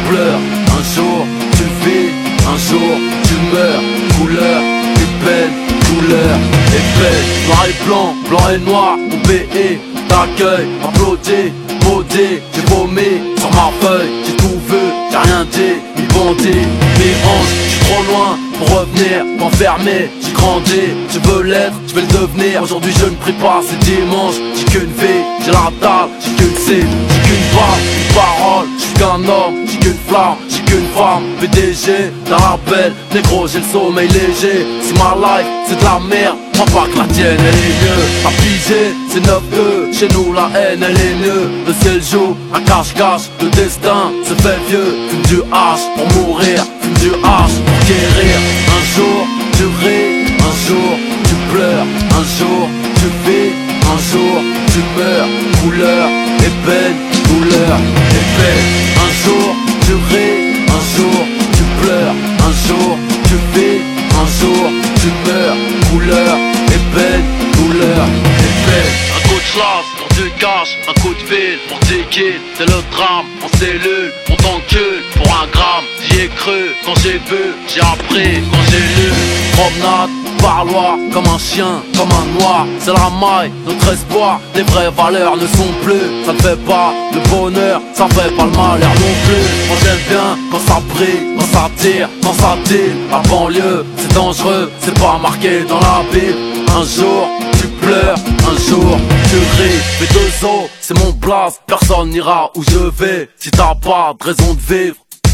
pleures, un jour tu vis, un jour tu meurs. Couleur et peine, douleur et peine. Noir et blanc, blanc et noir, mon BE t'accueille, applaudis, maudit. J'ai vomi sur ma feuille, j'ai tout vu, j'ai rien dit, ni bandit, mes hanches. J'suis trop loin pour revenir, m'enfermer. J'ai grandi, je veux l'être, je vais le devenir. Aujourd'hui je ne prie pas, c'est dimanche. J'ai qu'une vie, j'ai la dalle, j'ai qu'une cible, j'ai qu'une balle, une parole. J'suis qu'un homme, j'ai qu'une flamme, j'ai qu'une femme. PDG d'un rappel, négro j'ai le sommeil léger. Si ma life c'est de la merde, crois pas que la tienne elle est mieux. À piger, c'est 9-2, chez nous la haine elle est mieux. Le ciel joue, un cache-cache, le destin se fait vieux. Fume du H pour mourir, fume du H pour guérir. Un jour tu ris, un jour tu pleures, un jour tu vis, un jour tu meurs. Couleur et peine, douleur et peine. Un jour tu ris, un jour tu pleures, un jour tu vis, un jour tu meurs. Couleur et peine, douleur et peine. Un coup de chasse, on te cache, un coup de fil, on t'équipe. C'est le drame, en cellule, on t'encule pour un gramme. J'y ai cru, quand j'ai vu, j'ai appris, quand j'ai lu. Promenade, parloir, comme un chien, comme un noir. C'est la maille, notre espoir, les vraies valeurs ne sont plus. Ça ne fait pas le bonheur, ça fait pas le malheur non plus. Moi j'aime bien quand ça brille, quand ça tire, quand ça tire. La banlieue, c'est dangereux, c'est pas marqué dans la Bible. Un jour tu pleures, un jour tu ris. Mes deux os, c'est mon blast, personne n'ira où je vais. Si t'as pas de raison de vivre,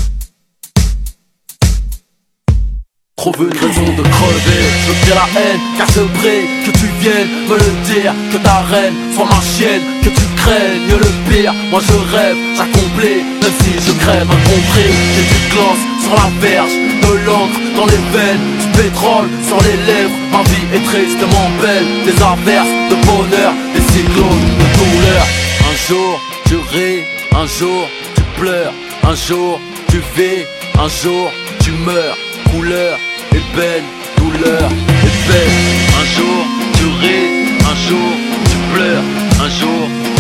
trouve une raison de crever. Je veux dire la haine, car je prie que tu viennes me le dire. Que ta reine soit ma chienne, que tu craignes le pire. Moi je rêve, j'accomplis, même si je crève incompris. J'ai du gloss sur la verge, de l'encre dans les veines, du pétrole sur les lèvres. Ma vie est tristement belle, des averses de bonheur, des cyclones de douleur. Un jour tu ris, un jour tu pleures, un jour tu vis, un jour tu meurs. Couleur et peine, douleur et peine. Un jour tu ris, un jour tu pleures, un jour